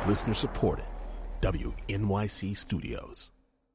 Listener supported. WNYC Studios.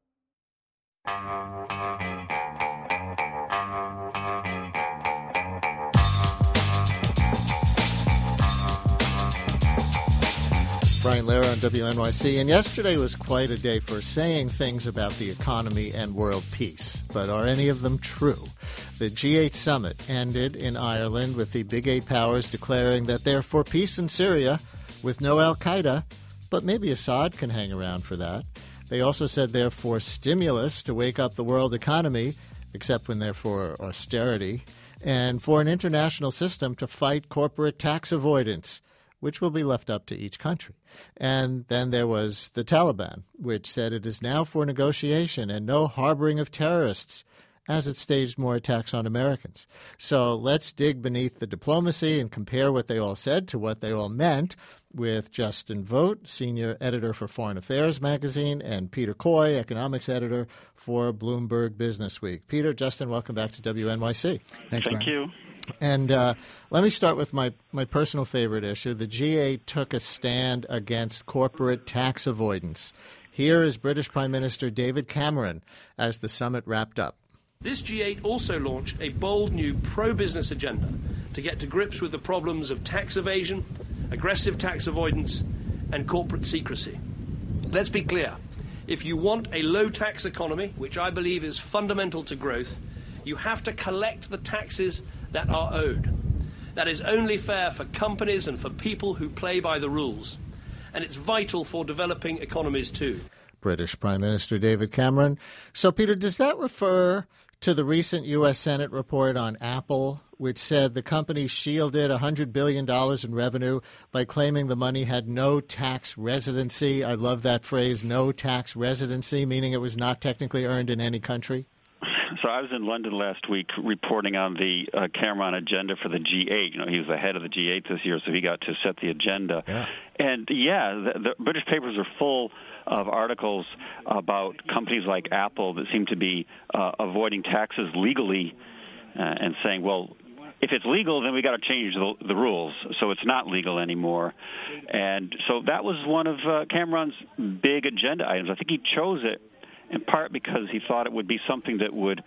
Brian Lehrer on WNYC, and yesterday was quite a day for saying things about the economy and world peace. But are any of them true? The G8 summit ended in Ireland with the Big Eight powers declaring that they're for peace in Syria with no al-Qaeda, but maybe Assad can hang around for that. They also said they're for stimulus to wake up the world economy, except when they're for austerity, and for an international system to fight corporate tax avoidance, which will be left up to each country. And then there was the Taliban, which said it is now for negotiation and no harboring of terrorists, as it staged more attacks on Americans. So let's dig beneath the diplomacy and compare what they all said to what they all meant with Justin Vogt, senior editor for Foreign Affairs magazine, and Peter Coy, economics editor for Bloomberg Businessweek. Peter, Justin, welcome back to WNYC. Thank you. And let me start with my personal favorite issue. The G8 took a stand against corporate tax avoidance. Here is British Prime Minister David Cameron as the summit wrapped up. This G8 also launched a bold new pro-business agenda to get to grips with the problems of tax evasion, aggressive tax avoidance, and corporate secrecy. Let's be clear. If you want a low-tax economy, which I believe is fundamental to growth, you have to collect the taxes that are owed. That is only fair for companies and for people who play by the rules. And it's vital for developing economies too. British Prime Minister David Cameron. So, Peter, does that refer to the recent U.S. Senate report on Apple, which said the company shielded $100 billion in revenue by claiming the money had no tax residency? I love that phrase, no tax residency, meaning it was not technically earned in any country. So I was in London last week reporting on the Cameron agenda for the G8. You know, he was the head of the G8 this year, so he got to set the agenda. Yeah. And, the British papers are full of articles about companies like Apple that seem to be avoiding taxes legally and saying, well, if it's legal, then we got to change the rules, so it's not legal anymore. And so that was one of Cameron's big agenda items. I think he chose it in part because he thought it would be something that would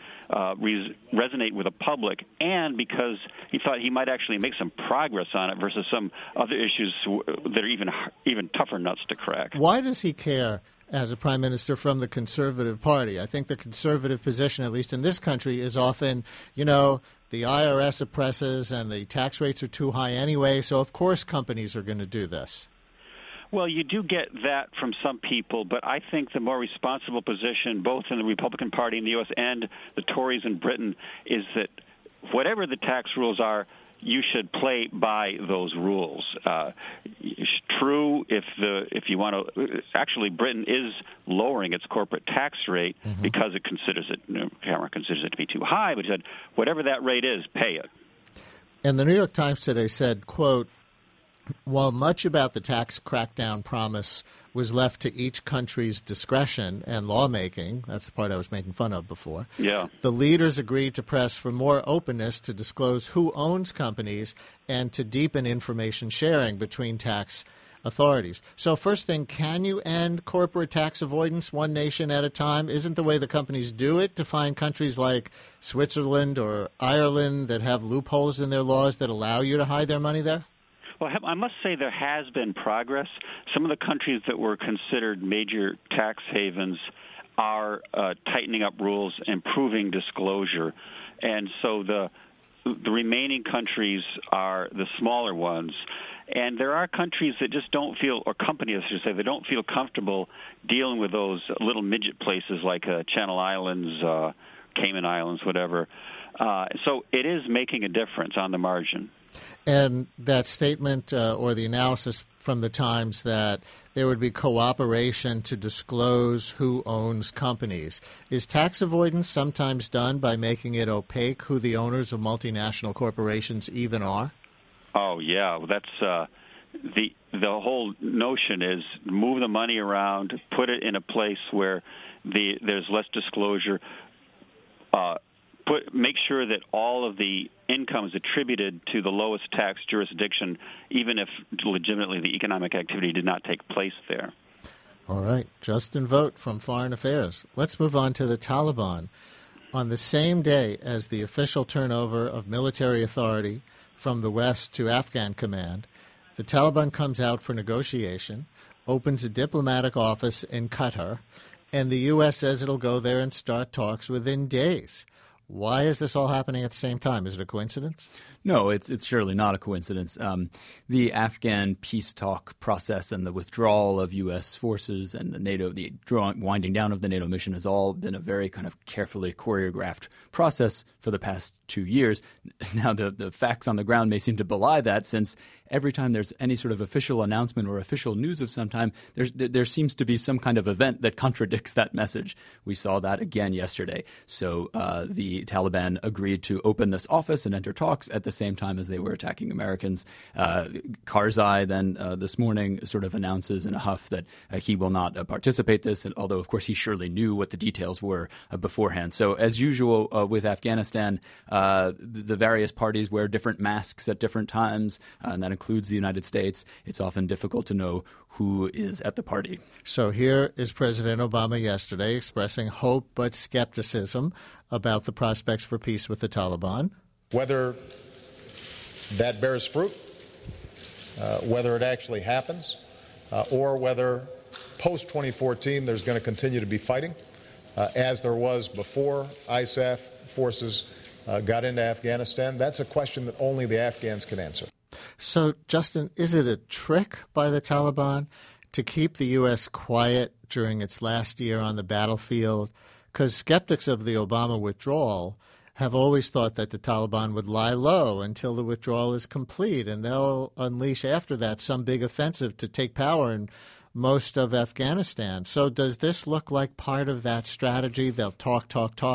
resonate with the public, and because he thought he might actually make some progress on it versus some other issues that are even tougher nuts to crack. Why does he care as a prime minister from the Conservative Party? I think the conservative position, at least in this country, is often, the IRS oppresses and the tax rates are too high anyway, so of course companies are going to do this. Well, you do get that from some people, but I think the more responsible position, both in the Republican Party in the U.S. and the Tories in Britain, is that whatever the tax rules are, you should play by those rules. It's true if you want to. Actually, Britain is lowering its corporate tax rate because it considers it. Cameron considers it to be too high, but he said whatever that rate is, pay it. And the New York Times today said, quote, while much about the tax crackdown promise was left to each country's discretion and lawmaking, that's the part I was making fun of before, the leaders agreed to press for more openness to disclose who owns companies and to deepen information sharing between tax authorities. So first thing, can you end corporate tax avoidance one nation at a time? Isn't the way the companies do it to find countries like Switzerland or Ireland that have loopholes in their laws that allow you to hide their money there? Well, I must say there has been progress. Some of the countries that were considered major tax havens are tightening up rules, improving disclosure. And so the remaining countries are the smaller ones. And there are countries that just don't feel, or companies, I should say, they don't feel comfortable dealing with those little midget places like Channel Islands, Cayman Islands, whatever. So it is making a difference on the margin. And that statement or the analysis from the Times that there would be cooperation to disclose who owns companies. Is tax avoidance sometimes done by making it opaque who the owners of multinational corporations even are? Oh, yeah. Well, that's the whole notion is move the money around, put it in a place where there's less disclosure, make sure that all of the income is attributed to the lowest tax jurisdiction, even if legitimately the economic activity did not take place there. All right. Justin Vogt from Foreign Affairs. Let's move on to the Taliban. On the same day as the official turnover of military authority from the West to Afghan command, the Taliban comes out for negotiation, opens a diplomatic office in Qatar, and the U.S. says it'll go there and start talks within days. Why is this all happening at the same time? Is it a coincidence? No, it's surely not a coincidence. The Afghan peace talk process and the withdrawal of U.S. forces and the winding down of the NATO mission has all been a very kind of carefully choreographed process for the past 2 years. Now, the facts on the ground may seem to belie that, since every time there's any sort of official announcement or official news of some time, there seems to be some kind of event that contradicts that message. We saw that again yesterday. So the Taliban agreed to open this office and enter talks at the same time as they were attacking Americans. Karzai then this morning sort of announces in a huff that he will not participate in this, and although, of course, he surely knew what the details were beforehand. So as usual with Afghanistan, the various parties wear different masks at different times, and that includes the United States. It's often difficult to know who is at the party. So here is President Obama yesterday expressing hope but skepticism about the prospects for peace with the Taliban. Whether that bears fruit, whether it actually happens, or whether post-2014 there's going to continue to be fighting, as there was before ISAF forces got into Afghanistan, that's a question that only the Afghans can answer. So, Justin, is it a trick by the Taliban to keep the U.S. quiet during its last year on the battlefield? Because skeptics of the Obama withdrawal have always thought that the Taliban would lie low until the withdrawal is complete, and they'll unleash after that some big offensive to take power in most of Afghanistan. So does this look like part of that strategy? They'll talk,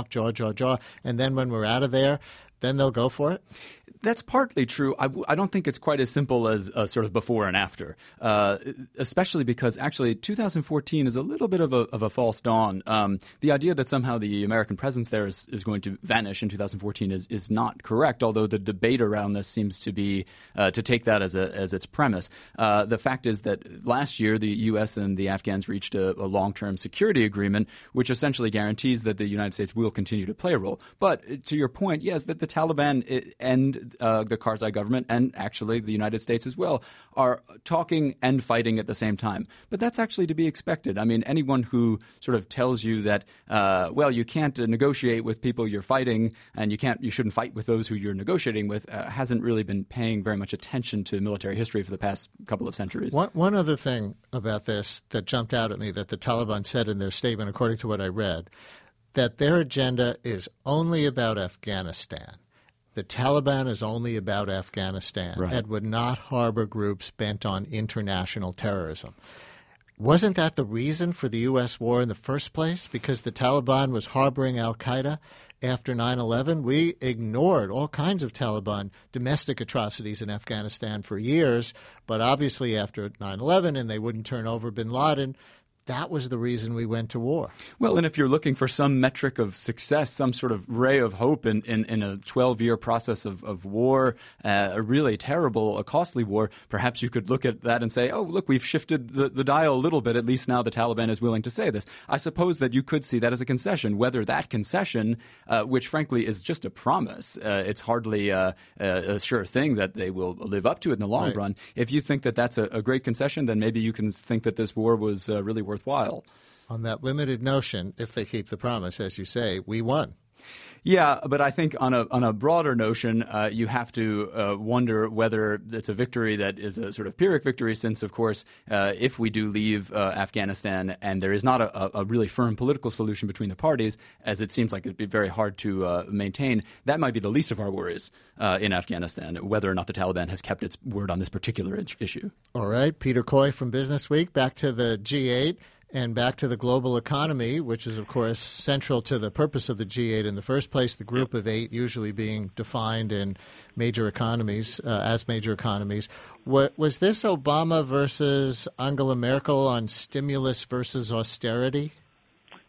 jaw, and then when we're out of there, then they'll go for it? That's partly true. I don't think it's quite as simple as sort of before and after, especially because actually 2014 is a little bit of a false dawn. The idea that somehow the American presence there is going to vanish in 2014 is not correct, although the debate around this seems to be to take that as its premise. The fact is that last year the U.S. and the Afghans reached a long-term security agreement, which essentially guarantees that the United States will continue to play a role. But to your point, yes, that the Taliban and the Karzai government and actually the United States as well are talking and fighting at the same time. But that's actually to be expected. I mean, anyone who sort of tells you that, you can't negotiate with people you're fighting and you shouldn't fight with those who you're negotiating with hasn't really been paying very much attention to military history for the past couple of centuries. One other thing about this that jumped out at me that the Taliban said in their statement, according to what I read, that their agenda is only about Afghanistan. The Taliban is only about Afghanistan and would not harbor groups bent on international terrorism. Wasn't that the reason for the U.S. war in the first place? Because the Taliban was harboring al-Qaeda after 9/11? We ignored all kinds of Taliban domestic atrocities in Afghanistan for years, but obviously after 9/11 and they wouldn't turn over bin Laden, that was the reason we went to war. Well, and if you're looking for some metric of success, some sort of ray of hope in a 12-year process of war, a really terrible, a costly war, perhaps you could look at that and say, oh, look, we've shifted the dial a little bit. At least now the Taliban is willing to say this. I suppose that you could see that as a concession. Whether that concession, which frankly is just a promise, it's hardly a sure thing that they will live up to it in the long run. If you think that that's a great concession, then maybe you can think that this war was really worthwhile. On that limited notion, if they keep the promise, as you say, we won. Yeah, but I think on a broader notion, you have to wonder whether it's a victory that is a sort of Pyrrhic victory, since, of course, if we do leave Afghanistan and there is not a really firm political solution between the parties, as it seems like it'd be very hard to maintain, that might be the least of our worries in Afghanistan, whether or not the Taliban has kept its word on this particular issue. All right. Peter Coy from Business Week. Back to the G8. And back to the global economy, which is, of course, central to the purpose of the G8 in the first place, the group of eight usually being defined in major economies, as major economies. Was this Obama versus Angela Merkel on stimulus versus austerity?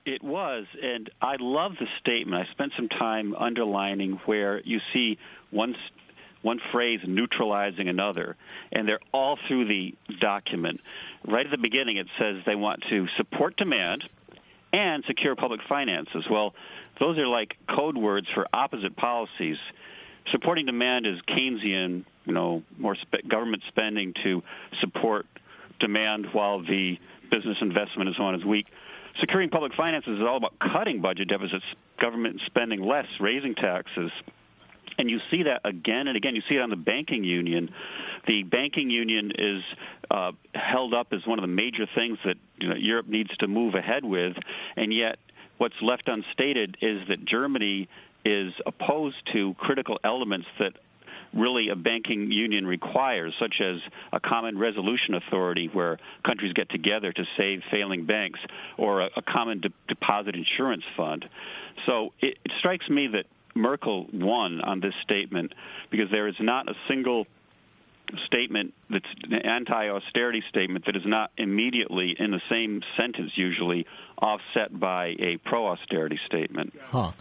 It was, and I love the statement. I spent some time underlining where you see one phrase neutralizing another, and they're all through the document. Right at the beginning, it says they want to support demand and secure public finances. Well, those are like code words for opposite policies. Supporting demand is Keynesian, more government spending to support demand while the business investment and so on is weak. Securing public finances is all about cutting budget deficits, government spending less, raising taxes. And you see that again and again. You see it on the banking union. The banking union is held up as one of the major things that Europe needs to move ahead with, and yet what's left unstated is that Germany is opposed to critical elements that really a banking union requires, such as a common resolution authority where countries get together to save failing banks, or a common deposit insurance fund. So it strikes me that Merkel won on this statement because there is not a single statement that's an anti-austerity statement that is not immediately in the same sentence usually offset by a pro-austerity statement.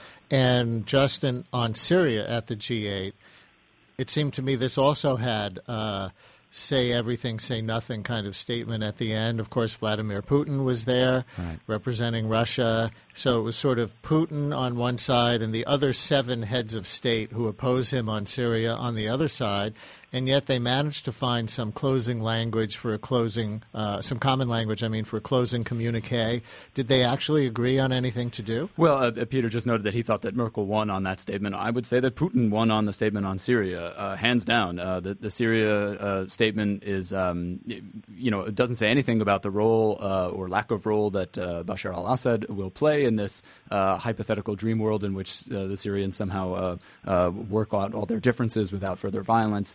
And Justin, on Syria at the G8, it seemed to me this also had say everything, say nothing kind of statement at the end. Of course, Vladimir Putin was there representing Russia. So it was sort of Putin on one side and the other 7 heads of state who oppose him on Syria on the other side. And yet they managed to find some closing language for a closing, some common language, for a closing communique. Did they actually agree on anything to do? Well, Peter just noted that he thought that Merkel won on that statement. I would say that Putin won on the statement on Syria, hands down. The Syria statement is, it doesn't say anything about the role or lack of role that Bashar al-Assad will play in this hypothetical dream world in which the Syrians somehow work out all their differences without further violence.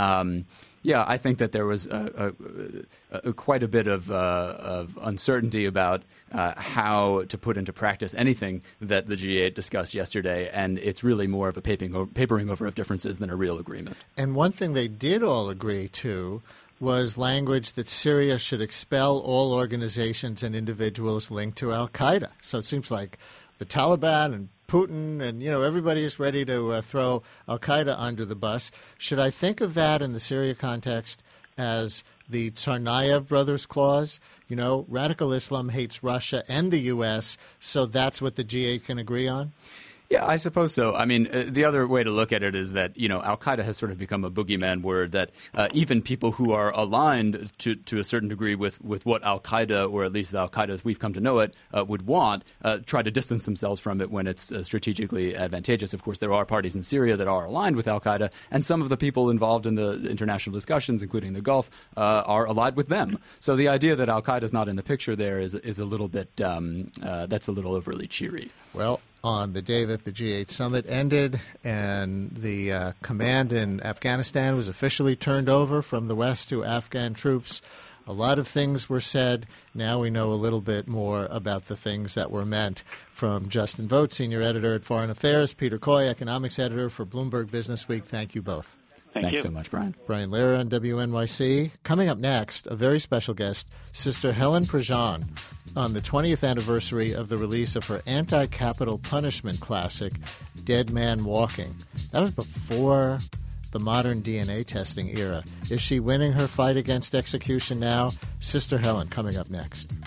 I think that there was quite a bit of uncertainty about how to put into practice anything that the G8 discussed yesterday, and it's really more of a papering over of differences than a real agreement. And one thing they did all agree to was language that Syria should expel all organizations and individuals linked to al-Qaeda. So it seems like the Taliban and Putin and, everybody is ready to throw al-Qaeda under the bus. Should I think of that in the Syria context as the Tsarnaev Brothers Clause? Radical Islam hates Russia and the U.S., so that's what the G8 can agree on? Yeah, I suppose so. The other way to look at it is that, al-Qaeda has sort of become a boogeyman word that even people who are aligned to a certain degree with what al-Qaeda, or at least the al-Qaeda as we've come to know it, would want, try to distance themselves from it when it's strategically advantageous. Of course, there are parties in Syria that are aligned with al-Qaeda, and some of the people involved in the international discussions, including the Gulf, are allied with them. So the idea that al-Qaeda is not in the picture there is a little bit, that's a little overly cheery. Well, on the day that the G8 summit ended and the command in Afghanistan was officially turned over from the West to Afghan troops, a lot of things were said. Now we know a little bit more about the things that were meant. From Justin Vogt, senior editor at Foreign Affairs, Peter Coy, economics editor for Bloomberg Businessweek. Thank you both. Thanks so much, Brian. Brian Lehrer on WNYC. Coming up next, a very special guest, Sister Helen Prejean, on the 20th anniversary of the release of her anti-capital punishment classic, Dead Man Walking. That was before the modern DNA testing era. Is she winning her fight against execution now? Sister Helen coming up next.